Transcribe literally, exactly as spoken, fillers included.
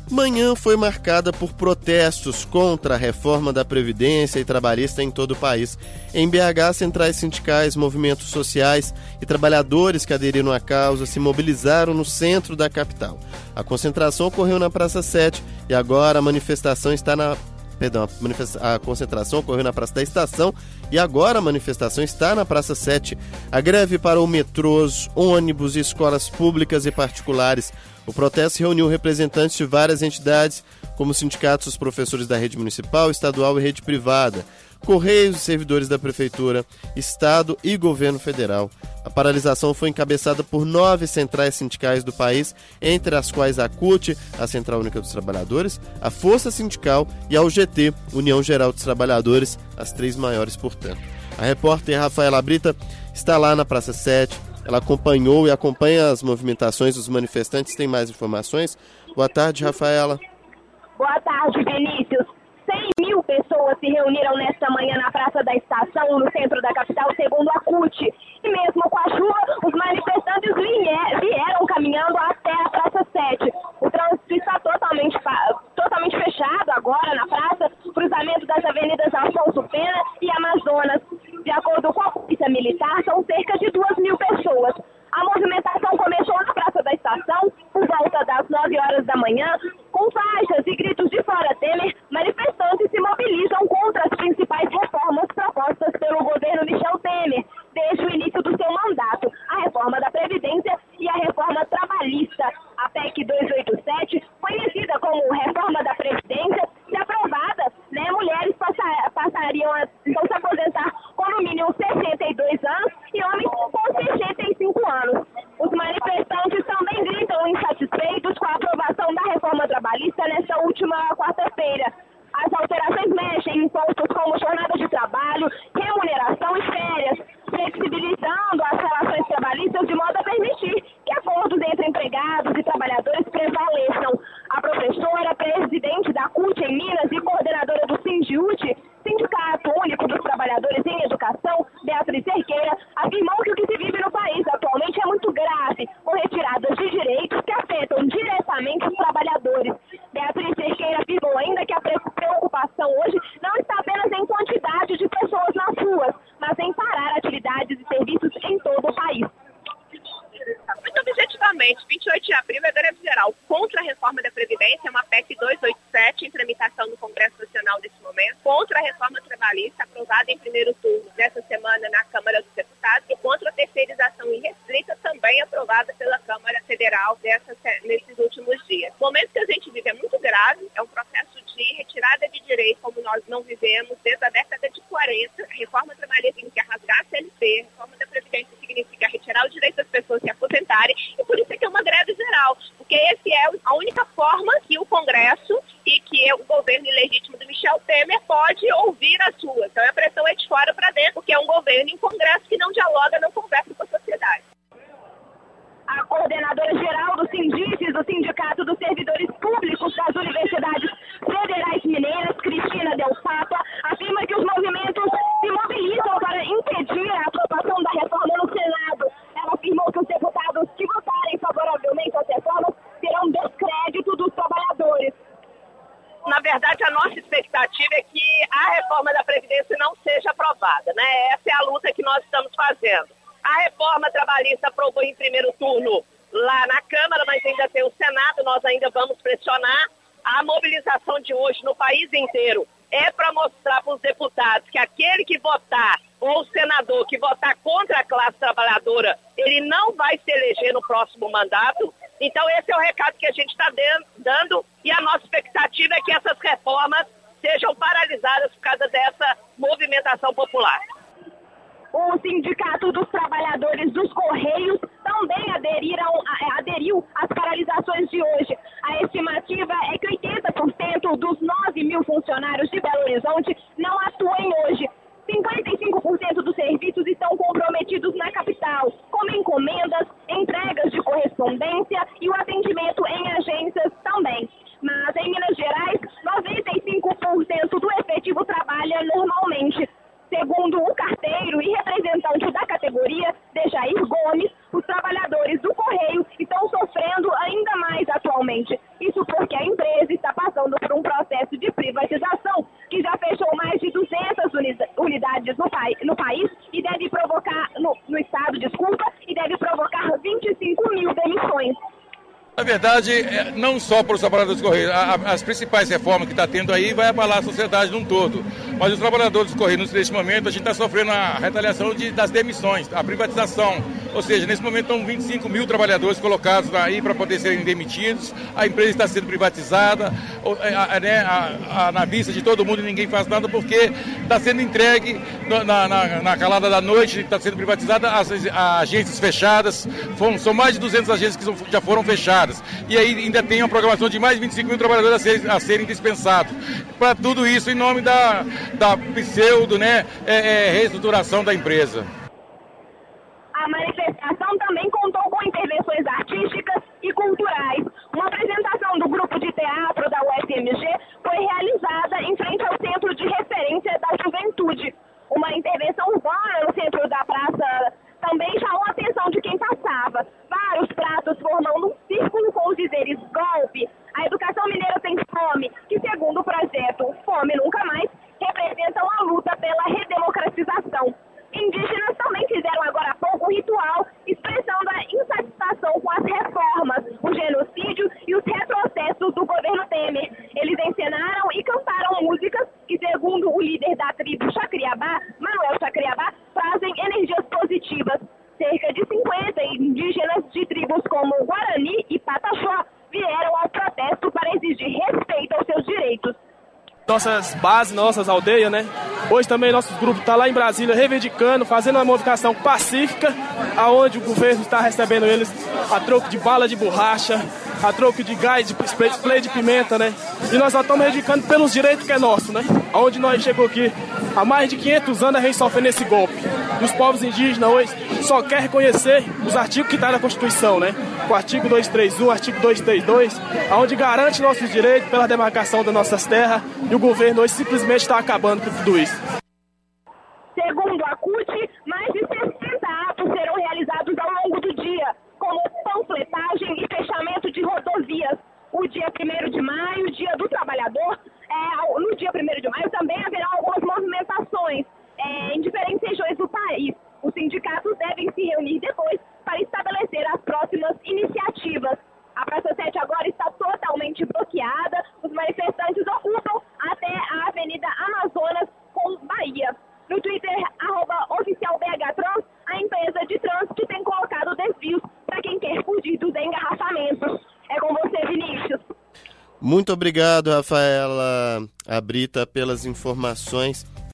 Manhã foi marcada por protestos contra a reforma da Previdência e Trabalhista em todo o país. Em B H, centrais sindicais, movimentos sociais e trabalhadores que aderiram à causa se mobilizaram no centro da capital. A concentração ocorreu na Praça sete e agora a manifestação está na... Perdão, a, manifesta... a concentração ocorreu na Praça da Estação e agora a manifestação está na Praça sete. A greve parou metrôs, ônibus e escolas públicas e particulares. O protesto reuniu representantes de várias entidades, como sindicatos dos professores da rede municipal, estadual e rede privada, Correios e servidores da Prefeitura, Estado e Governo Federal. A paralisação foi encabeçada por nove centrais sindicais do país, entre as quais a CUT, a Central Única dos Trabalhadores, a Força Sindical e a U G T, União Geral dos Trabalhadores, as três maiores, portanto. A repórter Rafaela Brita está lá na Praça sete. Ela acompanhou e acompanha as movimentações dos manifestantes. Tem mais informações? Boa tarde, Rafaela. Boa tarde, Vinícius. cem mil pessoas se reuniram nesta manhã na Praça da Estação, no centro da capital, segundo a CUT. E mesmo com a chuva, os manifestantes vieram caminhando até a Praça sete. O trânsito está totalmente, totalmente fechado agora na praça, cruzamento das avenidas Afonso Pena e Amazonas. De acordo com a Polícia Militar, são cerca de duas mil pessoas. A movimentação começou na Praça da Estação por volta das nove horas da manhã, com faixas e gritos de fora Temer. Manifestantes se mobilizam contra as principais reformas propostas pelo governo Michel Temer desde o início do seu mandato: a reforma da Previdência e a reforma trabalhista. A P E C duzentos e oitenta e sete, conhecida como reforma da Previdência, se aprovada, né, mulheres passar, passariam a então, se aposentar com no mínimo sessenta e dois anos e homens com sessenta e cinco anos. Os manifestantes também gritam insatisfeitos com a aprovação da reforma trabalhista nesta última quarta-feira. As alterações mexem em pontos como jornada de trabalho, remuneração e férias, flexibilizando as relações trabalhistas de modo a permitir que acordos entre empregados e trabalhadores prevaleçam. A professora, presidente da CUT em Minas e coordenadora do SINDIUT, Sindicato Único dos Trabalhadores em Educação, Beatriz Cerqueira, afirmou que o que se vive no país atualmente é muito grave, com retiradas de direitos que afetam diretamente os trabalhadores. Beatriz Cerqueira afirmou ainda que a preocupação hoje não está apenas em quantidade de pessoas nas ruas, mas em parar atividades e serviços em todo o país. Muito objetivamente, vinte e oito de abril é greve geral contra a reforma da Previdência, é uma P E C duzentos e oitenta e sete em tramitação no Congresso Nacional nesse momento, contra a reforma trabalhista aprovada em primeiro turno dessa semana na Câmara dos Deputados e contra a terceirização irrestrita também aprovada pela Câmara Federal dessa, nesses últimos dias. O momento que a gente vive é muito grave, é um processo de retirada de direitos como nós não vivemos desde a década de quarenta. A reforma trabalhista significa rasgar a C L T, a reforma da Previdência significa retirar o direito das pessoas se aposentarem, e por isso é que é uma greve geral, porque esse é a única forma que o Congresso e que o governo ilegítimo do Michel Temer pode ouvir as ruas. Então a pressão é de fora para dentro, porque é um governo em Congresso que não dialoga, não conversa com a sociedade. A coordenadora geral do SINDICES, do Sindicato dos Servidores Públicos das Universidades Federais Mineiras, Cristina Del Papa, afirma que os movimentos se mobilizam para impedir a aprovação da reforma no Senado. Ela afirmou que os deputados que votarem favoravelmente às reformas terão descrédito dos trabalhadores. Na verdade, a nossa expectativa é que a reforma da Previdência não seja aprovada, né? Essa é a luta que nós estamos fazendo. A reforma trabalhista aprovou em primeiro turno lá na Câmara, mas ainda tem o Senado, nós ainda vamos pressionar. A mobilização de hoje no país inteiro é para mostrar para os deputados que aquele que votar, ou o senador que votar contra a classe trabalhadora, ele não vai se eleger no próximo mandato. Então esse é o recado que a gente está dando e a nossa expectativa é que essas reformas sejam paralisadas por causa dessa movimentação popular. O Sindicato dos Trabalhadores dos Correios também aderiram, aderiu às paralisações de hoje. A estimativa é que oitenta por cento dos nove mil funcionários de Belo Horizonte não atuem hoje. cinquenta e cinco por cento dos serviços estão comprometidos na capital, como encomendas, entregas de correspondência e o atendimento em agências também. Mas em Minas Gerais, noventa e cinco por cento do efetivo trabalha normalmente. Segundo o carteiro e representante da categoria, Dejair Gomes, os trabalhadores do Correio estão sofrendo ainda mais atualmente. Isso porque a empresa verdade, não só para os trabalhadores do Correio, as principais reformas que está tendo aí vai abalar a sociedade num todo. Mas os trabalhadores do Correio, nesse momento, a gente está sofrendo a retaliação de, das demissões, a privatização. Ou seja, nesse momento estão vinte e cinco mil trabalhadores colocados aí para poder serem demitidos, a empresa está sendo privatizada, a, a, né, a, a, na vista de todo mundo ninguém faz nada porque está sendo entregue na, na, na calada da noite, está sendo privatizada, as, as agências fechadas, foram, são mais de duzentas agências que são, já foram fechadas. E aí ainda tem uma programação de mais de vinte e cinco mil trabalhadores a serem, a serem dispensados. Para tudo isso, em nome da, da pseudo, né, é, é, reestruturação da empresa. A manifestação também contou com intervenções artísticas e culturais. Uma apresentação do grupo de teatro da U F M G foi realizada em frente ao Centro de Referência da Juventude. Uma intervenção urbana no centro da praça também chamou a atenção de quem passava. Vários pratos formando um círculo com os dizeres golpe, a educação mineira tem fome, que segundo o projeto Fome Nunca Mais, representam a luta pela redemocratização. Indígenas também fizeram agora há pouco um ritual expressando a insatisfação com as reformas, o genocídio e os retrocessos do governo Temer. Eles encenaram e cantaram músicas que, segundo o líder da tribo Chacriabá, Manuel Chacriabá, trazem energias positivas. Cerca de cinquenta indígenas de tribos como Guarani e Pataxó vieram ao protesto para exigir respeito aos seus direitos. Nossas bases, nossas aldeias, né? Hoje também nosso grupo está lá em Brasília reivindicando, fazendo uma movimentação pacífica, aonde o governo está recebendo eles a troco de bala de borracha, a troco de gás, de spray, spray de pimenta, né? E nós só estamos reivindicando pelos direitos que é nosso, né? Aonde nós chegou aqui há mais de quinhentos anos a gente sofre nesse golpe. E os povos indígenas hoje só querem reconhecer os artigos que estão na Constituição, né? O artigo duzentos e trinta e um, o artigo duzentos e trinta e dois, onde garante nossos direitos pela demarcação das nossas terras, e o governo hoje simplesmente está acabando com tudo isso. Segundo a C U T, mais de sessenta atos serão realizados ao longo do dia, como panfletagem e fechamento de rodovias. O dia primeiro de maio, Dia do Trabalhador, é, no dia primeiro de maio também haverá algumas movimentações é, em diferentes regiões do país. Os sindicatos devem se reunir depois para estabelecer as próximas iniciativas. A Praça sete agora está totalmente bloqueada. Os manifestantes ocupam até a Avenida Amazonas com Bahia. No Twitter, arroba oficial B H Trans, a empresa de trânsito tem colocado desvios para quem quer fugir dos engarrafamentos. É com você, Vinícius. Muito obrigado, Rafaela Abrita, pelas informações.